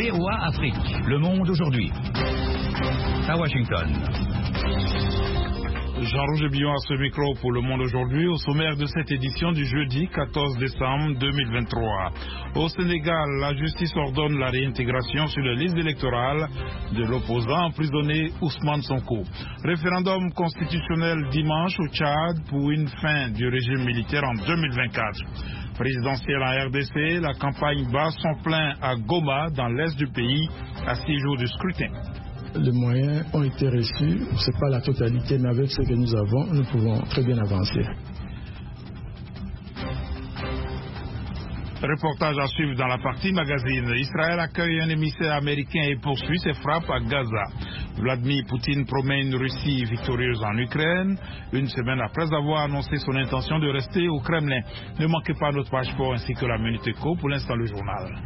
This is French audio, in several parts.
VOA Afrique. Le monde aujourd'hui. À Washington. Jean-Roger Billon à ce micro pour Le Monde aujourd'hui, au sommaire de cette édition du jeudi 14 décembre 2023. Au Sénégal, la justice ordonne la réintégration sur les listes électorales de l'opposant emprisonné Ousmane Sonko. Référendum constitutionnel dimanche au Tchad pour une fin du régime militaire en 2024. Présidentielle en RDC, la campagne bat son plein à Goma, dans l'est du pays, à 6 jours du scrutin. Les moyens ont été reçus, ce n'est pas la totalité, mais avec ce que nous avons, nous pouvons très bien avancer. Reportage à suivre dans la partie magazine. Israël accueille un émissaire américain et poursuit ses frappes à Gaza. Vladimir Poutine promet une Russie victorieuse en Ukraine, une semaine après avoir annoncé son intention de rester au Kremlin. Ne manquez pas notre page sport ainsi que la Minute Éco. Pour l'instant, le journal.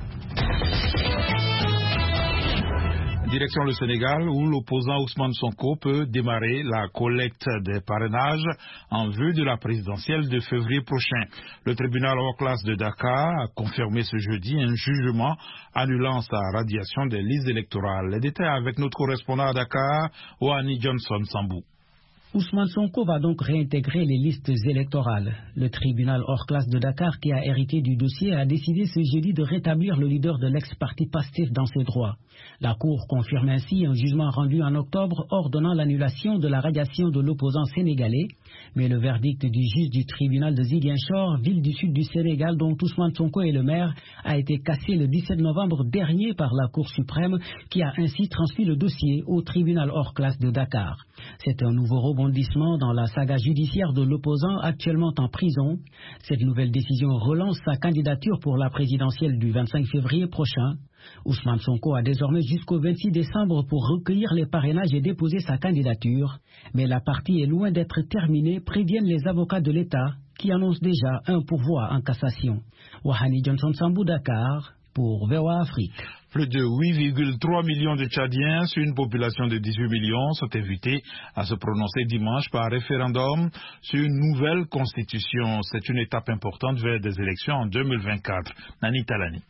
Direction le Sénégal, où l'opposant Ousmane Sonko peut démarrer la collecte des parrainages en vue de la présidentielle de février prochain. Le tribunal hors classe de Dakar a confirmé ce jeudi un jugement annulant sa radiation des listes électorales. Les détails avec notre correspondant à Dakar, Oani Johnson Sambou. Ousmane Sonko va donc réintégrer les listes électorales. Le tribunal hors classe de Dakar, qui a hérité du dossier, a décidé ce jeudi de rétablir le leader de l'ex-parti PASTEF dans ses droits. La Cour confirme ainsi un jugement rendu en octobre ordonnant l'annulation de la radiation de l'opposant sénégalais. Mais le verdict du juge du tribunal de Ziguinchor, ville du sud du Sénégal dont Ousmane Sonko est le maire, a été cassé le 17 novembre dernier par la Cour suprême, qui a ainsi transmis le dossier au tribunal hors classe de Dakar. C'est un nouveau rebondissement dans la saga judiciaire de l'opposant actuellement en prison. Cette nouvelle décision relance sa candidature pour la présidentielle du 25 février prochain. Ousmane Sonko a désormais jusqu'au 26 décembre pour recueillir les parrainages et déposer sa candidature. Mais la partie est loin d'être terminée, préviennent les avocats de l'État qui annoncent déjà un pourvoi en cassation. Wahani Johnson Sambou, Dakar, pour VOA Afrique. Plus de 8,3 millions de Tchadiens sur une population de 18 millions sont invités à se prononcer dimanche par référendum sur une nouvelle constitution. C'est une étape importante vers des élections en 2024. Nani Talani.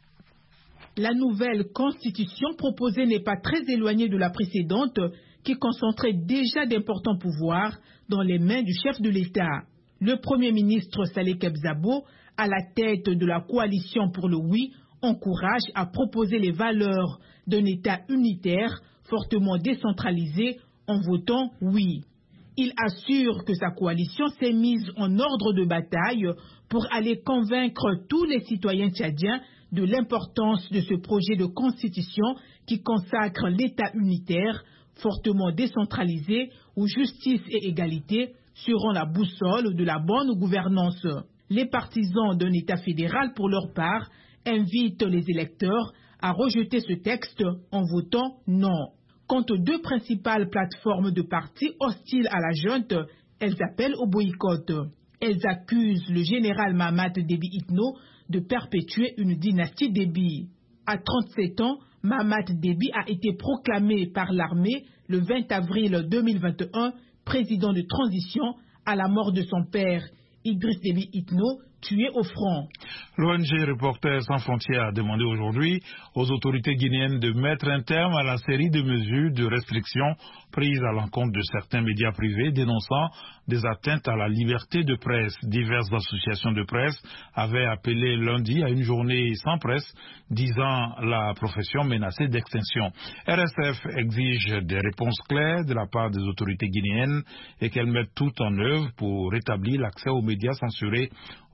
La nouvelle constitution proposée n'est pas très éloignée de la précédente, qui concentrait déjà d'importants pouvoirs dans les mains du chef de l'État. Le Premier ministre Saleh Kebzabo, à la tête de la coalition pour le oui, encourage à proposer les valeurs d'un État unitaire fortement décentralisé en votant oui. Il assure que sa coalition s'est mise en ordre de bataille pour aller convaincre tous les citoyens tchadiens de l'importance de ce projet de constitution qui consacre l'État unitaire fortement décentralisé où justice et égalité seront la boussole de la bonne gouvernance. Les partisans d'un État fédéral, pour leur part, invitent les électeurs à rejeter ce texte en votant non. Quant aux deux principales plateformes de partis hostiles à la junte, elles appellent au boycott. Elles accusent le général Mamad Déby Itno de perpétuer une dynastie Déby. À 37 ans, Mamad Déby a été proclamé par l'armée le 20 avril 2021 président de transition à la mort de son père, Idriss Déby Itno, tué au front. L'ONG Reporters sans frontières a demandé aujourd'hui aux autorités guinéennes de mettre un terme à la série de mesures de restriction prises à l'encontre de certains médias privés dénonçant des atteintes à la liberté de presse. Diverses associations de presse avaient appelé lundi à une journée sans presse, disant la profession menacée d'extinction. RSF exige des réponses claires de la part des autorités guinéennes et qu'elles mettent tout en œuvre pour rétablir l'accès aux médias censurés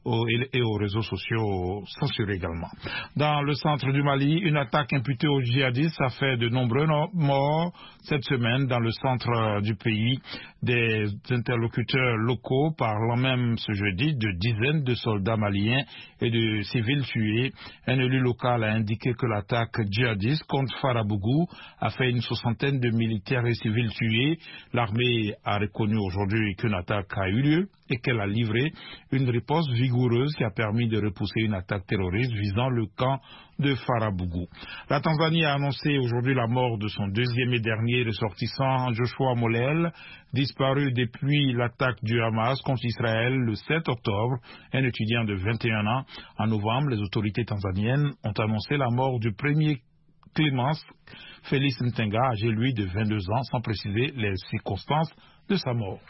et aux réseaux sociaux censurés également. Dans le centre du Mali, une attaque imputée aux djihadistes a fait de nombreux morts cette semaine dans le centre du pays. Des interlocuteurs locaux parlant même ce jeudi de dizaines de soldats maliens et de civils tués. Un élu local a indiqué que l'attaque djihadiste contre Farabougou a fait une soixantaine de militaires et civils tués. L'armée a reconnu aujourd'hui qu'une attaque a eu lieu et qu'elle a livré une riposte vigoureuse qui a permis de repousser une attaque terroriste visant le camp de Farabougou. La Tanzanie a annoncé aujourd'hui la mort de son deuxième et dernier ressortissant, Joshua Molel, disparu depuis l'attaque du Hamas contre Israël le 7 octobre, un étudiant de 21 ans. En novembre, les autorités tanzaniennes ont annoncé la mort du premier Clémence Félix Ntenga, âgé lui de 22 ans, sans préciser les circonstances de sa mort.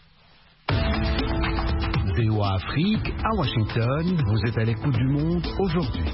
VOA Afrique, à Washington, vous êtes à l'écoute du monde aujourd'hui.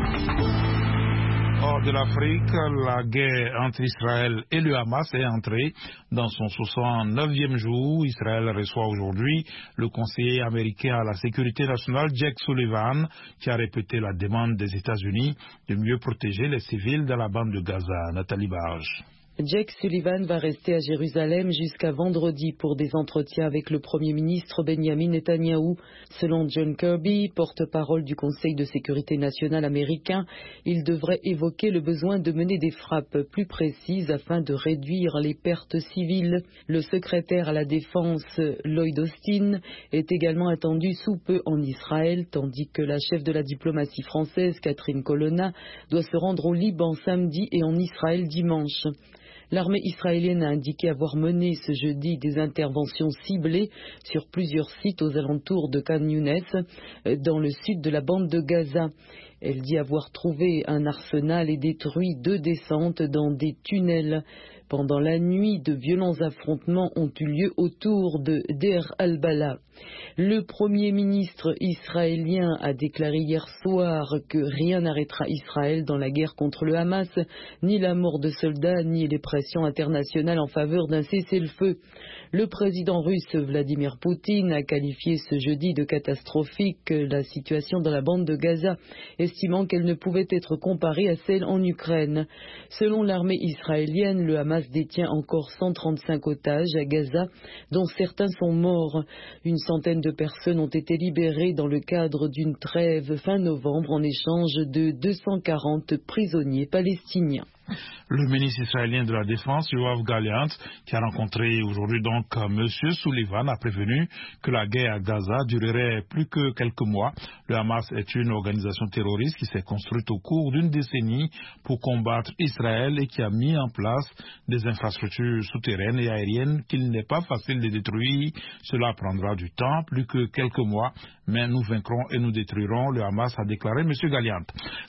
Hors de l'Afrique, la guerre entre Israël et le Hamas est entrée dans son 69e jour. Israël reçoit aujourd'hui le conseiller américain à la sécurité nationale, Jake Sullivan, qui a répété la demande des États-Unis de mieux protéger les civils dans la bande de Gaza. Nathalie Barge. Jake Sullivan va rester à Jérusalem jusqu'à vendredi pour des entretiens avec le Premier ministre Benjamin Netanyahou. Selon John Kirby, porte-parole du Conseil de sécurité nationale américain, il devrait évoquer le besoin de mener des frappes plus précises afin de réduire les pertes civiles. Le secrétaire à la Défense, Lloyd Austin, est également attendu sous peu en Israël, tandis que la chef de la diplomatie française, Catherine Colonna, doit se rendre au Liban samedi et en Israël dimanche. L'armée israélienne a indiqué avoir mené ce jeudi des interventions ciblées sur plusieurs sites aux alentours de Khan Younes, dans le sud de la bande de Gaza. Elle dit avoir trouvé un arsenal et détruit 2 descentes dans des tunnels. Pendant la nuit, de violents affrontements ont eu lieu autour de Deir al-Bala. Le Premier ministre israélien a déclaré hier soir que rien n'arrêtera Israël dans la guerre contre le Hamas, ni la mort de soldats, ni les pressions internationales en faveur d'un cessez-le-feu. Le président russe Vladimir Poutine a qualifié ce jeudi de catastrophique la situation dans la bande de Gaza, estimant qu'elle ne pouvait être comparée à celle en Ukraine. Selon l'armée israélienne, le Hamas détient encore 135 otages à Gaza, dont certains sont morts. Une centaine de personnes ont été libérées dans le cadre d'une trêve fin novembre en échange de 240 prisonniers palestiniens. Le ministre israélien de la Défense, Yoav Gallant, qui a rencontré aujourd'hui donc M. Sullivan, a prévenu que la guerre à Gaza durerait plus que quelques mois. Le Hamas est une organisation terroriste qui s'est construite au cours d'une décennie pour combattre Israël et qui a mis en place des infrastructures souterraines et aériennes qu'il n'est pas facile de détruire. Cela prendra du temps, plus que quelques mois, mais nous vaincrons et nous détruirons, le Hamas a déclaré M. Gallant.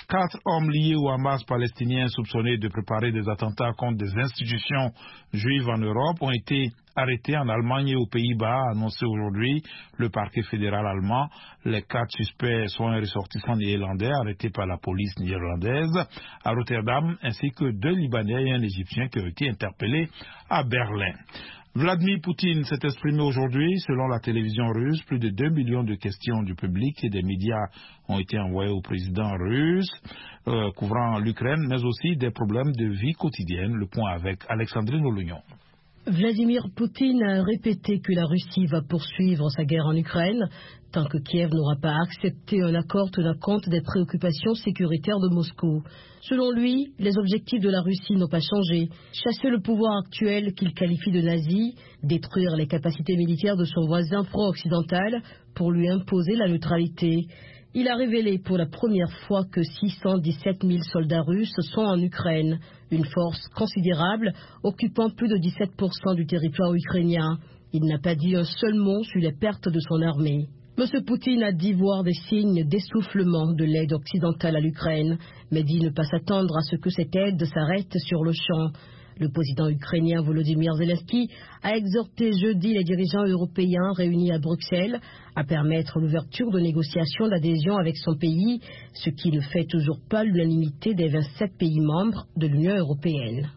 4 hommes liés au Hamas palestinien soupçonnés de préparer des attentats contre des institutions juives en Europe ont été arrêtés en Allemagne et aux Pays-Bas, a annoncé aujourd'hui le parquet fédéral allemand. Les 4 suspects sont un ressortissant néerlandais arrêté par la police néerlandaise à Rotterdam, ainsi que 2 Libanais et un Égyptien qui ont été interpellés à Berlin. Vladimir Poutine s'est exprimé aujourd'hui. Selon la télévision russe, plus de 2 millions de questions du public et des médias ont été envoyées au président russe, couvrant l'Ukraine, mais aussi des problèmes de vie quotidienne. Le point avec Alexandrine Olugnon. Vladimir Poutine a répété que la Russie va poursuivre sa guerre en Ukraine tant que Kiev n'aura pas accepté un accord tenant compte des préoccupations sécuritaires de Moscou. Selon lui, les objectifs de la Russie n'ont pas changé. Chasser le pouvoir actuel qu'il qualifie de nazi, détruire les capacités militaires de son voisin pro-occidental pour lui imposer la neutralité. Il a révélé pour la première fois que 617 000 soldats russes sont en Ukraine, une force considérable occupant plus de 17% du territoire ukrainien. Il n'a pas dit un seul mot sur les pertes de son armée. M. Poutine a dit voir des signes d'essoufflement de l'aide occidentale à l'Ukraine, mais dit ne pas s'attendre à ce que cette aide s'arrête sur le champ. Le président ukrainien Volodymyr Zelensky a exhorté jeudi les dirigeants européens réunis à Bruxelles à permettre l'ouverture de négociations d'adhésion avec son pays, ce qui ne fait toujours pas l'unanimité des 27 pays membres de l'Union européenne.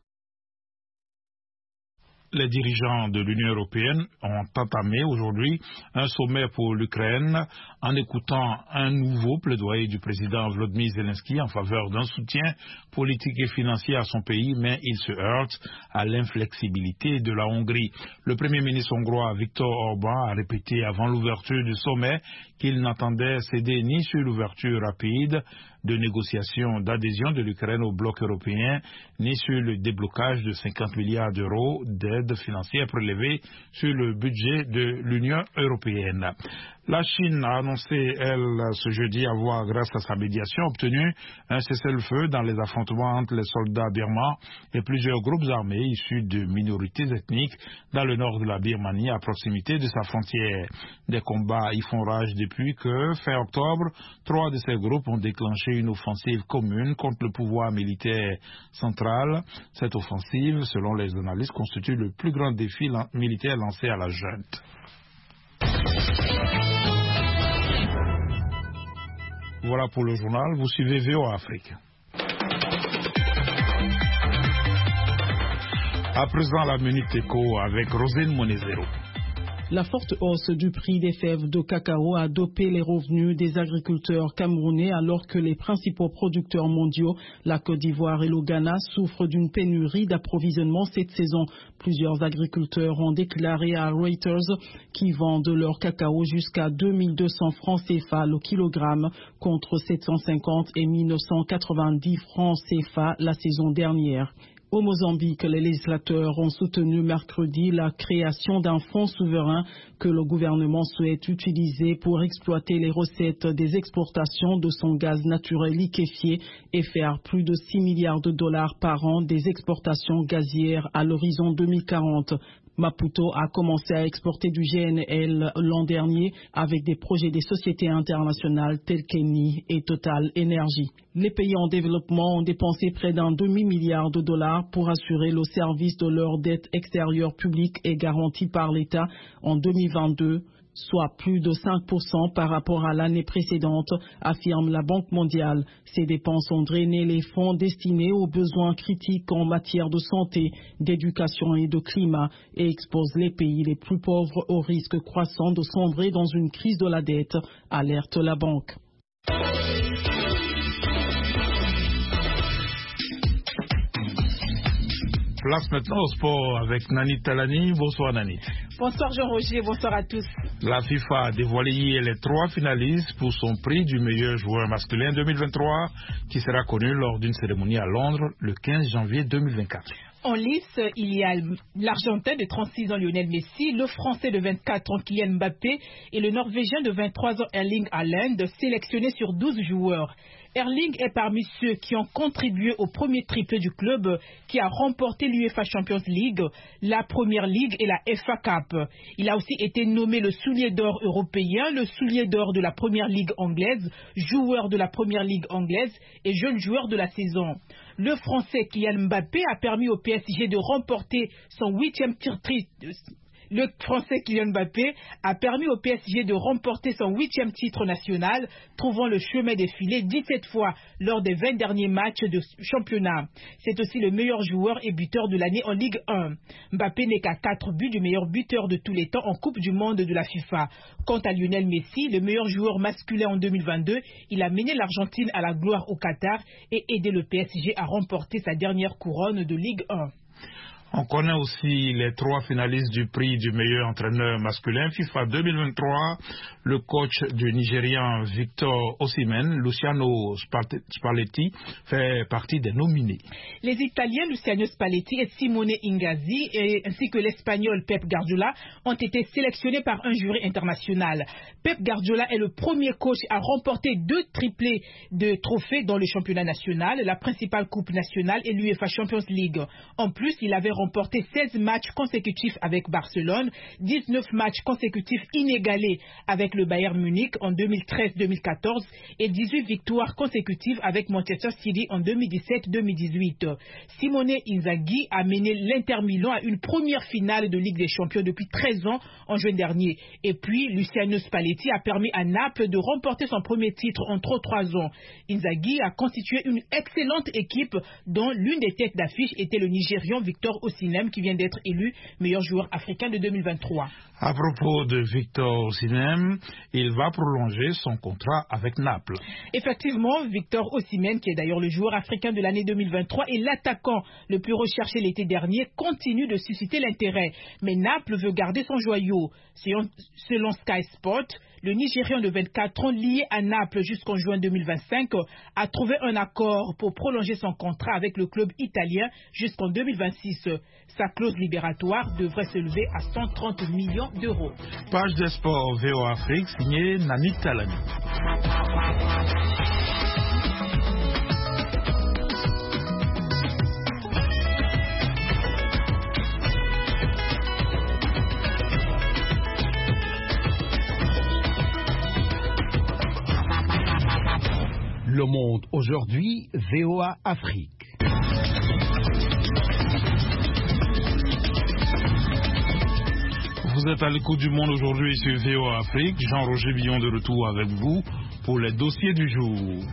Les dirigeants de l'Union européenne ont entamé aujourd'hui un sommet pour l'Ukraine en écoutant un nouveau plaidoyer du président Volodymyr Zelensky en faveur d'un soutien politique et financier à son pays, mais il se heurte à l'inflexibilité de la Hongrie. Le Premier ministre hongrois Viktor Orban a répété avant l'ouverture du sommet qu'il n'entendait céder ni sur l'ouverture rapide de négociations d'adhésion de l'Ukraine au bloc européen, ni sur le déblocage de 50 milliards d'euros d'aide financière prélevée sur le budget de l'Union européenne. La Chine a annoncé, elle, ce jeudi, avoir, grâce à sa médiation, obtenu un cessez-le-feu dans les affrontements entre les soldats birmans et plusieurs groupes armés issus de minorités ethniques dans le nord de la Birmanie, à proximité de sa frontière. Des combats y font rage depuis que, fin octobre, 3 de ces groupes ont déclenché une offensive commune contre le pouvoir militaire central. Cette offensive, selon les analystes, constitue le plus grand défi militaire lancé à la junte. Voilà pour le journal. Vous suivez VOA Afrique. À présent, la Minute Éco avec Rosine Monezero. La forte hausse du prix des fèves de cacao a dopé les revenus des agriculteurs camerounais alors que les principaux producteurs mondiaux, la Côte d'Ivoire et le Ghana, souffrent d'une pénurie d'approvisionnement cette saison. Plusieurs agriculteurs ont déclaré à Reuters qu'ils vendent leur cacao jusqu'à 2200 francs CFA le kilogramme contre 750 et 1990 francs CFA la saison dernière. Au Mozambique, les législateurs ont soutenu mercredi la création d'un fonds souverain que le gouvernement souhaite utiliser pour exploiter les recettes des exportations de son gaz naturel liquéfié et faire plus de 6 milliards de dollars par an des exportations gazières à l'horizon 2040. Maputo a commencé à exporter du GNL l'an dernier avec des projets des sociétés internationales telles qu'Eni et Total Energy. Les pays en développement ont dépensé près d'un demi-milliard de dollars pour assurer le service de leur dette extérieure publique et garantie par l'État en 2022. Soit plus de 5% par rapport à l'année précédente, affirme la Banque mondiale. Ces dépenses ont drainé les fonds destinés aux besoins critiques en matière de santé, d'éducation et de climat et exposent les pays les plus pauvres au risque croissant de sombrer dans une crise de la dette, alerte la banque. Place maintenant au sport avec Nani Talani. Bonsoir Nani. Bonsoir Jean-Roger, bonsoir à tous. La FIFA a dévoilé hier les 3 finalistes pour son prix du meilleur joueur masculin 2023 qui sera connu lors d'une cérémonie à Londres le 15 janvier 2024. En lice, il y a l'Argentin de 36 ans Lionel Messi, le Français de 24 ans Kylian Mbappé et le Norvégien de 23 ans Erling Haaland, sélectionnés sur 12 joueurs. Erling est parmi ceux qui ont contribué au premier triplé du club qui a remporté l'UEFA Champions League, la Premier League et la FA Cup. Il a aussi été nommé le soulier d'or européen, le soulier d'or de la Première Ligue anglaise, joueur de la Première Ligue anglaise et jeune joueur de la saison. Le Français Kylian Mbappé a permis au PSG de remporter son 8e titre. Le Français Kylian Mbappé a permis au PSG de remporter son 8e titre national, trouvant le chemin des filets 17 fois lors des 20 derniers matchs de championnat. C'est aussi le meilleur joueur et buteur de l'année en Ligue 1. Mbappé n'est qu'à 4 buts du meilleur buteur de tous les temps en Coupe du Monde de la FIFA. Quant à Lionel Messi, le meilleur joueur masculin en 2022, il a mené l'Argentine à la gloire au Qatar et aidé le PSG à remporter sa dernière couronne de Ligue 1. On connaît aussi les 3 finalistes du prix du meilleur entraîneur masculin FIFA 2023. Le coach du Nigérian Victor Osimhen, Luciano Spalletti, fait partie des nominés. Les Italiens Luciano Spalletti et Simone Inzaghi ainsi que l'Espagnol Pep Guardiola ont été sélectionnés par un jury international. Pep Guardiola est le premier coach à remporter 2 triplés de trophées dans le championnat national, la principale coupe nationale et l'UEFA Champions League. En plus, il avait remporté 16 matchs consécutifs avec Barcelone, 19 matchs consécutifs inégalés avec le Bayern Munich en 2013-2014 et 18 victoires consécutives avec Manchester City en 2017-2018. Simone Inzaghi a mené l'Inter Milan à une première finale de Ligue des Champions depuis 13 ans en juin dernier. Et puis, Luciano Spalletti a permis à Naples de remporter son premier titre en 3 ans. Inzaghi a constitué une excellente équipe dont l'une des têtes d'affiche était le Nigérian Victor Osimhen qui vient d'être élu meilleur joueur africain de 2023. À propos de Victor Osimhen, il va prolonger son contrat avec Naples. Effectivement, Victor Osimhen, qui est d'ailleurs le joueur africain de l'année 2023 et l'attaquant le plus recherché l'été dernier, continue de susciter l'intérêt. Mais Naples veut garder son joyau. Selon Sky Sport, le Nigérian de 24 ans, lié à Naples jusqu'en juin 2025, a trouvé un accord pour prolonger son contrat avec le club italien jusqu'en 2026. Sa clause libératoire devrait s'élever à 130 millions d'euros. Page des sports VOA Afrique, signée Nani Talani. Le Monde aujourd'hui, VOA Afrique. Vous êtes à l'écoute du Monde aujourd'hui sur VOA Afrique. Jean-Roger Billon de retour avec vous pour les dossiers du jour.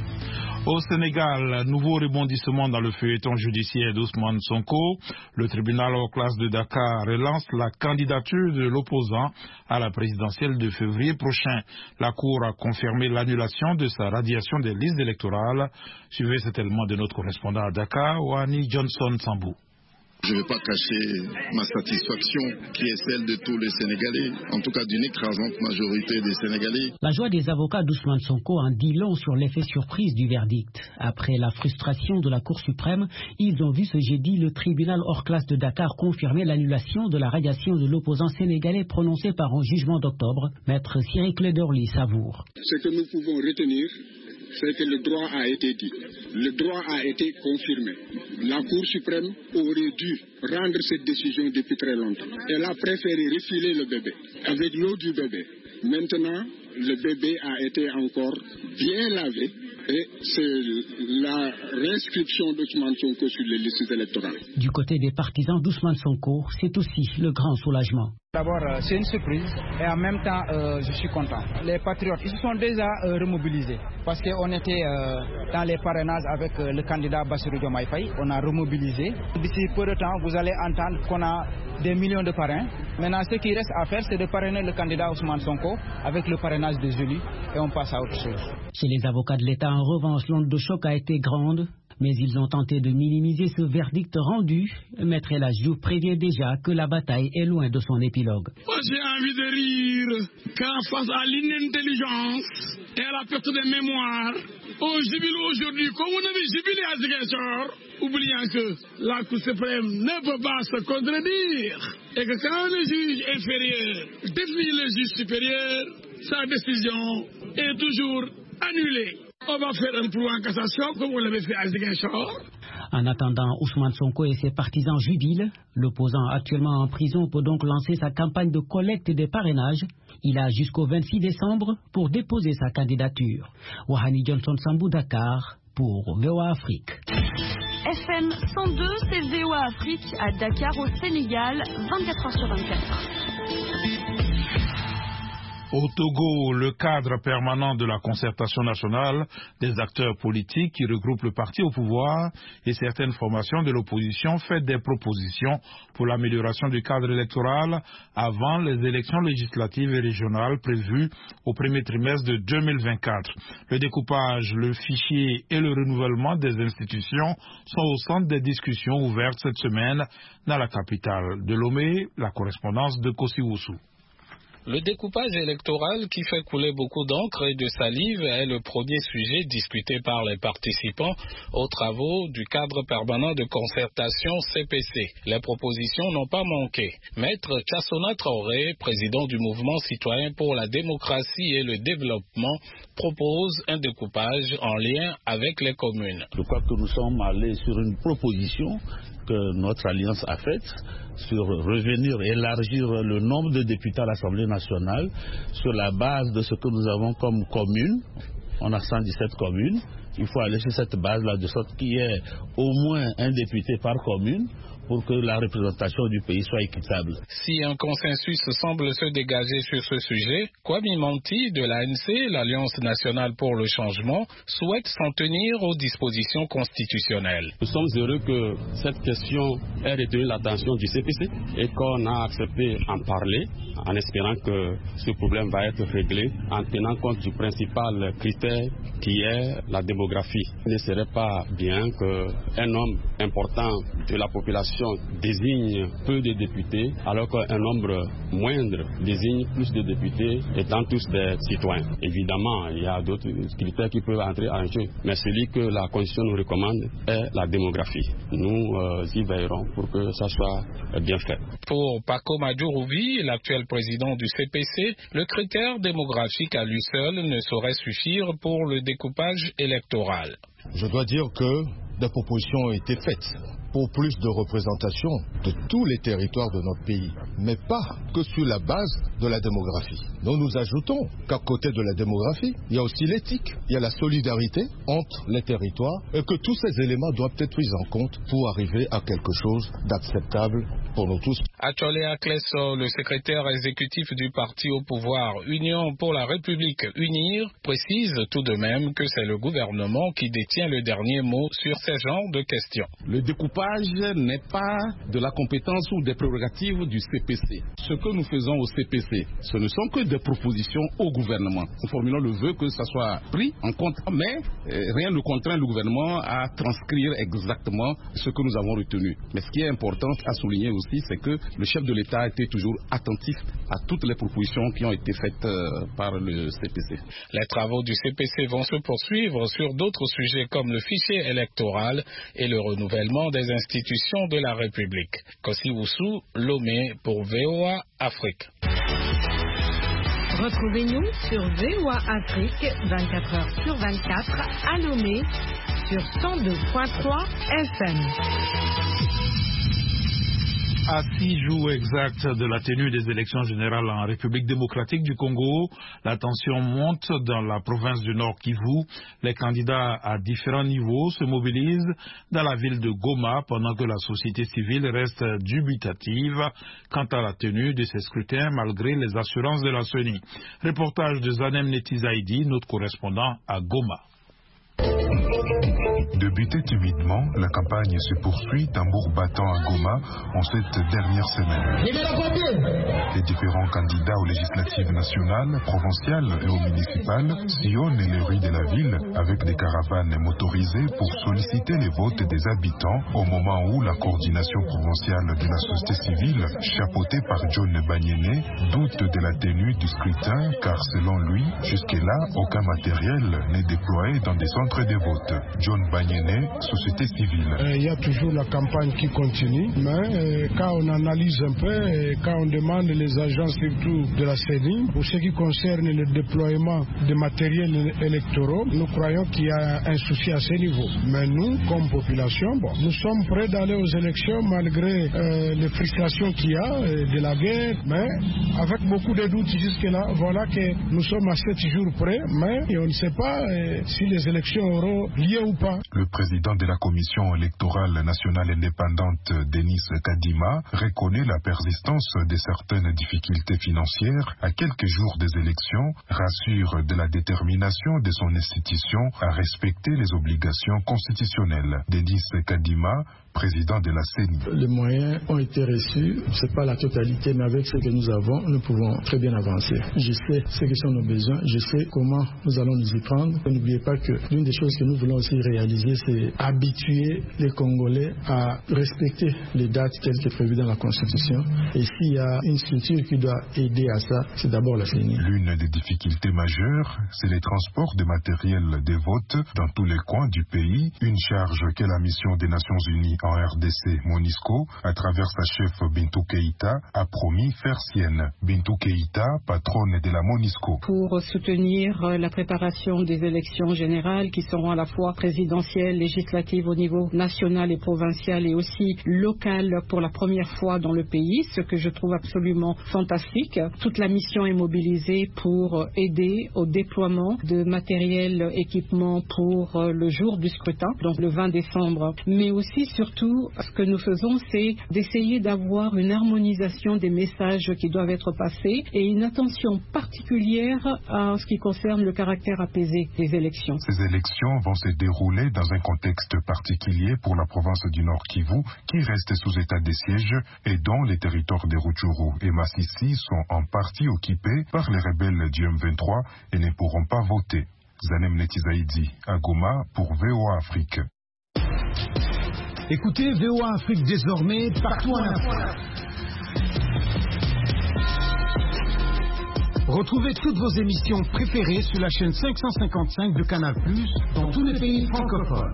Au Sénégal, nouveau rebondissement dans le feuilleton judiciaire d'Ousmane Sonko. Le tribunal hors classe de Dakar relance la candidature de l'opposant à la présidentielle de février prochain. La Cour a confirmé l'annulation de sa radiation des listes électorales. Suivez cet élément de notre correspondant à Dakar, Wani Johnson Sambou. Je ne vais pas cacher ma satisfaction qui est celle de tous les Sénégalais, en tout cas d'une écrasante majorité des Sénégalais. La joie des avocats d'Ousmane Sonko en dit long sur l'effet surprise du verdict. Après la frustration de la Cour suprême, ils ont vu ce jeudi le tribunal hors classe de Dakar confirmer l'annulation de la radiation de l'opposant sénégalais prononcée par un jugement d'octobre. Maître Cyril Clédorli savoure. Ce que nous pouvons retenir, c'est que le droit a été dit. Le droit a été confirmé. La Cour suprême aurait dû rendre cette décision depuis très longtemps. Elle a préféré refiler le bébé avec l'eau du bébé. Maintenant, le bébé a été encore bien lavé et c'est la réinscription d'Ousmane Sonko sur les listes électorales. Du côté des partisans d'Ousmane Sonko, c'est aussi le grand soulagement. D'abord, c'est une surprise et en même temps, je suis content. Les patriotes, ils se sont déjà remobilisés parce qu'on était dans les parrainages avec le candidat Bassirou Diomaye Faye. On a remobilisé. D'ici peu de temps, vous allez entendre qu'on a des millions de parrains. Maintenant, ce qui reste à faire, c'est de parrainer le candidat Ousmane Sonko avec le parrainage des élus et on passe à autre chose. Chez les avocats de l'État, en revanche, l'onde de choc a été grande. Mais ils ont tenté de minimiser ce verdict rendu. Maître El Hadji prévient déjà que la bataille est loin de son épilogue. Moi, j'ai envie de rire quand face à l'inintelligence et à la perte de mémoire, on jubile aujourd'hui comme on avait jubilé à Ziguinchor, oubliant que la Cour suprême ne peut pas se contredire et que quand le juge inférieur défie le juge supérieur, sa décision est toujours annulée. On va faire un pouls en cassation comme on l'avait fait à Ziguinchor. En attendant, Ousmane Sonko et ses partisans jubilent. L'opposant actuellement en prison peut donc lancer sa campagne de collecte des parrainages. Il a jusqu'au 26 décembre pour déposer sa candidature. Wahani Johnson Sambou, Dakar, pour VOA Afrique. FM 102, c'est VOA Afrique à Dakar au Sénégal, 24h sur 24. Au Togo, le cadre permanent de la concertation nationale des acteurs politiques qui regroupe le parti au pouvoir et certaines formations de l'opposition fait des propositions pour l'amélioration du cadre électoral avant les élections législatives et régionales prévues au premier trimestre de 2024. Le découpage, le fichier et le renouvellement des institutions sont au centre des discussions ouvertes cette semaine dans la capitale de Lomé, la correspondance de Kosiwusu. Le découpage électoral qui fait couler beaucoup d'encre et de salive est le premier sujet discuté par les participants aux travaux du cadre permanent de concertation CPC. Les propositions n'ont pas manqué. Maître Chassona Traoré, président du mouvement citoyen pour la démocratie et le développement, propose un découpage en lien avec les communes. Je crois que nous sommes allés sur une proposition que notre alliance a faite sur revenir et élargir le nombre de députés à l'Assemblée nationale sur la base de ce que nous avons comme communes. On a 117 communes. Il faut aller sur cette base-là de sorte qu'il y ait au moins un député par commune pour que la représentation du pays soit équitable. Si un consensus semble se dégager sur ce sujet, Kwame Manti de l'ANC, l'Alliance nationale pour le changement, souhaite s'en tenir aux dispositions constitutionnelles. Nous sommes heureux que cette question ait retenu l'attention du CPC et qu'on a accepté en parler en espérant que ce problème va être réglé en tenant compte du principal critère qui est la démographie. Il ne serait pas bien qu'un nombre important de la population proposition désigne peu de députés, alors qu'un nombre moindre désigne plus de députés, étant tous des citoyens. Évidemment, il y a d'autres critères qui peuvent entrer en jeu, mais celui que la Constitution nous recommande est la démographie. Nous y veillerons pour que ça soit bien fait. Pour Paco Madjourouvi, l'actuel président du CPC, le critère démographique à lui seul ne saurait suffire pour le découpage électoral. Je dois dire que des propositions ont été faites pour plus de représentation de tous les territoires de notre pays, mais pas que sur la base de la démographie. Nous ajoutons qu'à côté de la démographie, il y a aussi l'éthique, il y a la solidarité entre les territoires et que tous ces éléments doivent être pris en compte pour arriver à quelque chose d'acceptable pour nous tous. Achole Akleso, le secrétaire exécutif du parti au pouvoir Union pour la République Unir, précise tout de même que c'est le gouvernement qui détient le dernier mot sur ces genres de questions. Le découpage n'est pas de la compétence ou des prérogatives du CPC. Ce que nous faisons au CPC, ce ne sont que des propositions au gouvernement. Nous formulons le vœu que ça soit pris en compte, mais rien ne contraint le gouvernement à transcrire exactement ce que nous avons retenu. Mais ce qui est important à souligner aussi, c'est que le chef de l'État a été toujours attentif à toutes les propositions qui ont été faites par le CPC. Les travaux du CPC vont se poursuivre sur d'autres sujets comme le fichier électoral et le renouvellement des institutions de la République. Kossi Oussou, Lomé pour VOA Afrique. Retrouvez-nous sur VOA Afrique 24 heures sur 24 à Lomé sur 102.3 FM. À 6 jours exacts de la tenue des élections générales en République démocratique du Congo, la tension monte dans la province du Nord Kivu. Les candidats à différents niveaux se mobilisent dans la ville de Goma pendant que la société civile reste dubitative quant à la tenue de ces scrutins malgré les assurances de la CENI. Reportage de Zanem Netizaïdi, notre correspondant à Goma. Débuté timidement, la campagne se poursuit, tambour battant à Goma en cette dernière semaine. Les différents candidats aux législatives nationales, provinciales et aux municipales sillonnent les rues de la ville avec des caravanes motorisées pour solliciter les votes des habitants au moment où la coordination provinciale de la société civile, chapeautée par John Banyene, doute de la tenue du scrutin car selon lui, jusque-là, aucun matériel n'est déployé dans des centres de vote. John Banyene, société civile. Il y a toujours la campagne qui continue, mais quand on analyse un peu, quand on demande les agents surtout de la CENI, pour ce qui concerne le déploiement des matériels électoraux, nous croyons qu'il y a un souci à ce niveau. Mais nous, comme population, nous sommes prêts d'aller aux élections malgré les frustrations qu'il y a de la guerre, mais avec beaucoup de doutes jusque-là. Voilà que nous sommes à 7 jours près, mais on ne sait pas si les élections auront lieu ou pas. Le président de la Commission électorale nationale indépendante, Denis Kadima, reconnaît la persistance de certaines difficultés financières à quelques jours des élections, rassure de la détermination de son institution à respecter les obligations constitutionnelles. Denis Kadima, président de la CENI. Les moyens ont été reçus, c'est pas la totalité, mais avec ce que nous avons, nous pouvons très bien avancer. Je sais ce que sont nos besoins, je sais comment nous allons nous y prendre. N'oubliez pas que l'une des choses que nous voulons aussi réaliser, c'est habituer les Congolais à respecter les dates telles que prévues dans la Constitution. Et s'il y a une structure qui doit aider à ça, c'est d'abord la CENI. L'une des difficultés majeures, c'est les transports de matériel des votes dans tous les coins du pays, une charge que la mission des Nations Unies en RDC, MONUSCO, à travers sa chef Bintou Keïta, a promis faire sienne. Bintou Keïta, patronne de la MONUSCO. Pour soutenir la préparation des élections générales qui seront à la fois présidentielles, législatives au niveau national et provincial et aussi local pour la première fois dans le pays, ce que je trouve absolument fantastique. Toute la mission est mobilisée pour aider au déploiement de matériel, équipement pour le jour du scrutin, donc le 20 décembre, mais aussi surtout ce que nous faisons, c'est d'essayer d'avoir une harmonisation des messages qui doivent être passés et une attention particulière à ce qui concerne le caractère apaisé des élections. Ces élections vont se dérouler dans un contexte particulier pour la province du Nord Kivu qui reste sous état de siège et dont les territoires de Rutshuru et Masisi sont en partie occupés par les rebelles du M23 et ne pourront pas voter. Zanem Netizaïdi à Goma pour VOA Afrique. Écoutez VOA Afrique désormais partout en Afrique. Retrouvez toutes vos émissions préférées sur la chaîne 555 de Canal+, dans tous les pays francophones.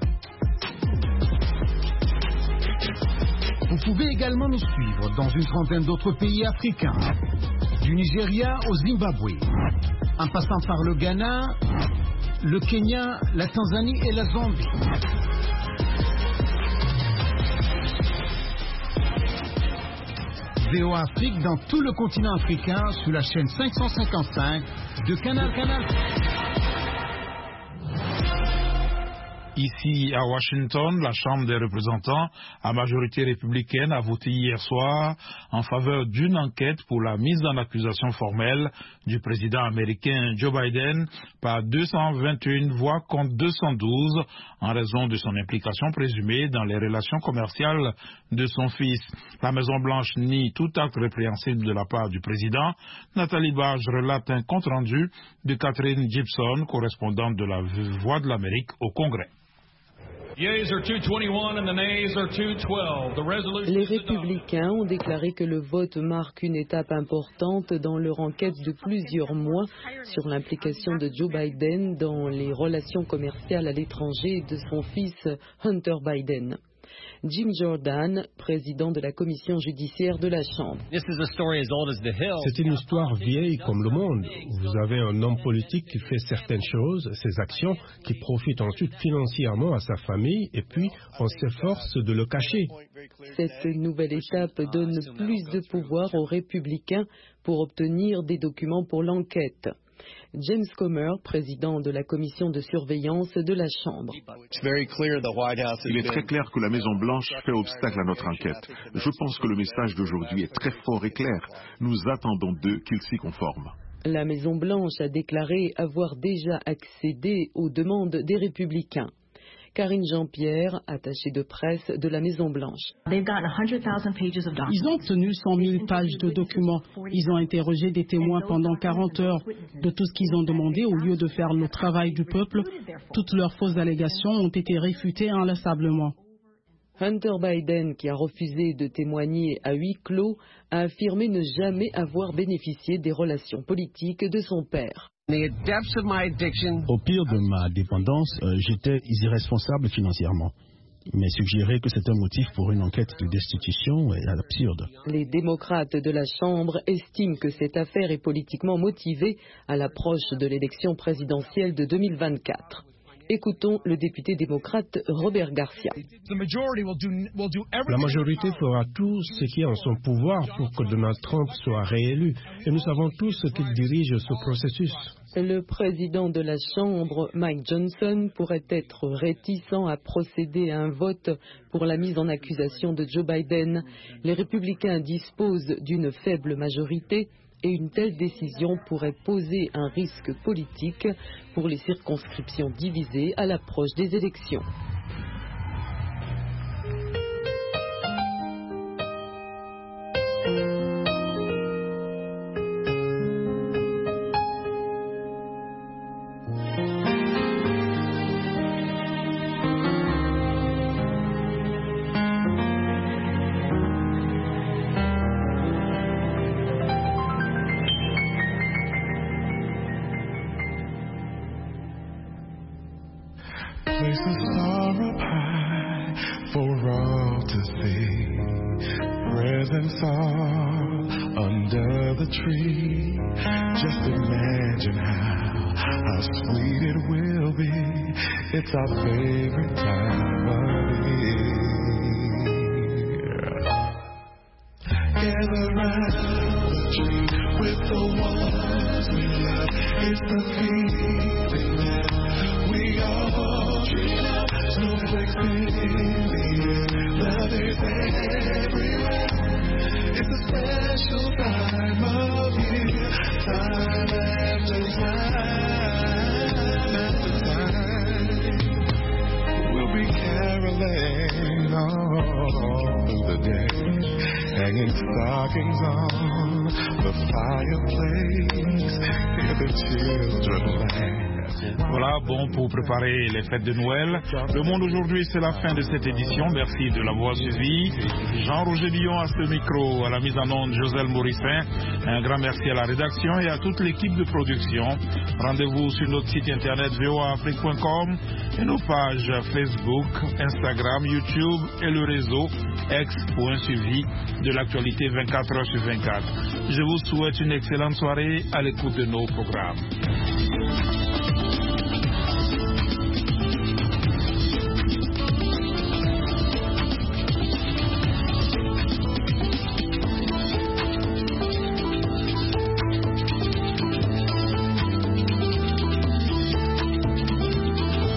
Vous pouvez également nous suivre dans une trentaine d'autres pays africains, du Nigeria au Zimbabwe, en passant par le Ghana, le Kenya, la Tanzanie et la Zambie. VOA Afrique dans tout le continent africain sur la chaîne 555 de Canal. Ici à Washington, la Chambre des représentants à majorité républicaine a voté hier soir en faveur d'une enquête pour la mise en accusation formelle du président américain Joe Biden par 221 voix contre 212 en raison de son implication présumée dans les relations commerciales de son fils. La Maison-Blanche nie tout acte répréhensible de la part du président. Nathalie Barge relate un compte-rendu de Catherine Gibson, correspondante de la Voix de l'Amérique au Congrès. Les républicains ont déclaré que le vote marque une étape importante dans leur enquête de plusieurs mois sur l'implication de Joe Biden dans les relations commerciales à l'étranger de son fils Hunter Biden. Jim Jordan, président de la commission judiciaire de la Chambre. C'est une histoire vieille comme le monde. Vous avez un homme politique qui fait certaines choses, ses actions, qui profitent ensuite financièrement à sa famille, et puis on s'efforce de le cacher. Cette nouvelle étape donne plus de pouvoir aux républicains pour obtenir des documents pour l'enquête. James Comer, président de la commission de surveillance de la Chambre. Il est très clair que la Maison-Blanche fait obstacle à notre enquête. Je pense que le message d'aujourd'hui est très fort et clair. Nous attendons d'eux qu'ils s'y conforment. La Maison-Blanche a déclaré avoir déjà accédé aux demandes des républicains. Karine Jean-Pierre, attachée de presse de la Maison-Blanche. Ils ont obtenu 100 000 pages de documents. Ils ont interrogé des témoins pendant 40 heures. De tout ce qu'ils ont demandé, au lieu de faire le travail du peuple, toutes leurs fausses allégations ont été réfutées inlassablement. Hunter Biden, qui a refusé de témoigner à huis clos, a affirmé ne jamais avoir bénéficié des relations politiques de son père. Au pire de ma dépendance, j'étais irresponsable financièrement. Mais suggérer que c'est un motif pour une enquête de destitution est absurde. Les démocrates de la Chambre estiment que cette affaire est politiquement motivée à l'approche de l'élection présidentielle de 2024. Écoutons le député démocrate Robert Garcia. La majorité fera tout ce qui est en son pouvoir pour que Donald Trump soit réélu. Et nous savons tous qu'il dirige ce processus. Le président de la Chambre, Mike Johnson, pourrait être réticent à procéder à un vote pour la mise en accusation de Joe Biden. Les républicains disposent d'une faible majorité et une telle décision pourrait poser un risque politique pour les circonscriptions divisées à l'approche des élections. Place the star up high for all to see. Presents all under the tree. Just imagine how sweet it will be. It's our favorite time of year. Gather round the tree with the ones we love. It's the feeling that we all dream of. Snowflakes in the air, love is everywhere. It's a special time of year, time after time. We'll be caroling all through the day, hanging stockings on the fireplace. Hear the children laugh Voilà, bon pour préparer les fêtes de Noël. Le Monde aujourd'hui, c'est la fin de cette édition. Merci de l'avoir suivi. Jean-Roger Lyon à ce micro, à la mise en onde Joselle Morissin. Un grand merci à la rédaction et à toute l'équipe de production. Rendez-vous sur notre site internet voaafrique.com et nos pages Facebook, Instagram, YouTube et le réseau X pour un suivi de l'actualité 24 heures sur 24. Je vous souhaite une excellente soirée à l'écoute de nos programmes.